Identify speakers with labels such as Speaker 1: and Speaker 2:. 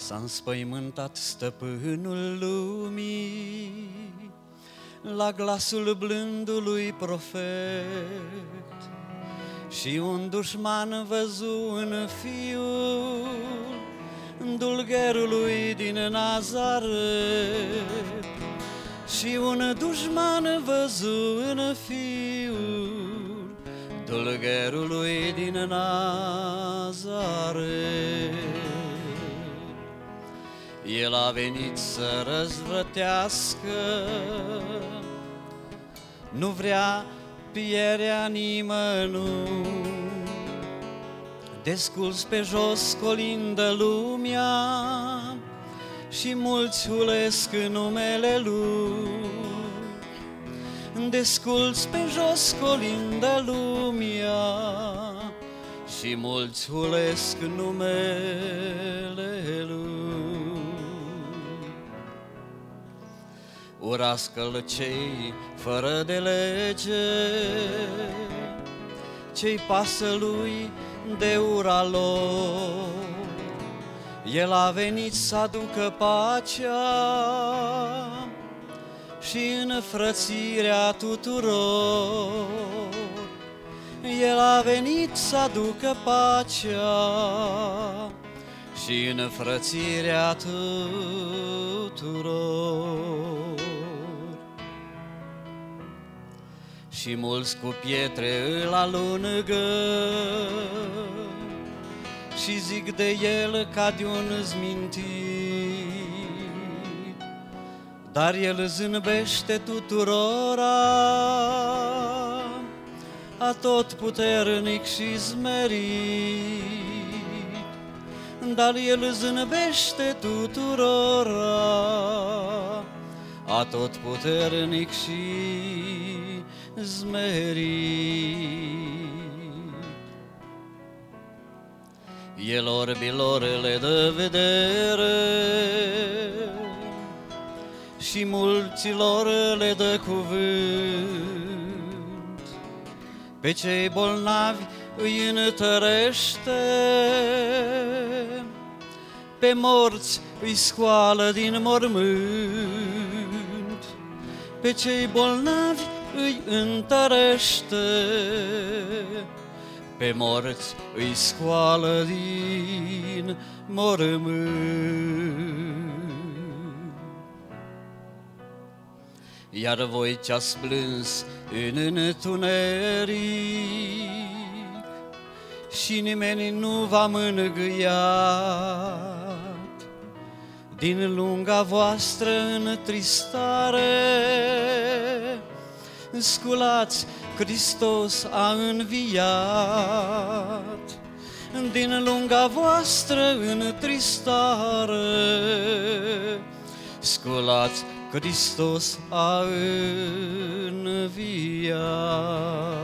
Speaker 1: S-a înspăimântat stăpânul lumii la glasul blândului profet și un dușman văzu în fiul dulgherului din Nazaret. Și un dușman văzu în fiul dulgherului din Nazaret. El a venit să răzvrătească, nu vrea pierea nimănui. Desculți pe jos colindă lumea și mulți hulesc numele Lui. Desculți pe jos colindă lumea și mulți hulesc numele Lui. Urască-L cei fără de lege, ce-i pasă Lui de ura lor. El a venit să aducă pacea și înfrățirea tuturor. El a venit să aducă pacea și înfrățirea tuturor. Și mulți cu pietre îl alungă și zic de el ca de un zmintit, dar el zâmbește tuturora, atotputernic și smerit. Dar el zâmbește tuturora, atotputernic și smerit. El orbilor le dă vedere și mulților le dă cuvânt. Pe cei bolnavi îi întărește, pe morți îi scoală din mormânt. Pe cei bolnavi îi întărește, pe morți îi scoală din mormânt. Iar voi ce-ați plâns în întuneric și nimeni nu v-a mângâiat, din lunga voastră întristare, sculați, Hristos a înviat. Din lunga voastră întristare, sculați, Hristos a înviat.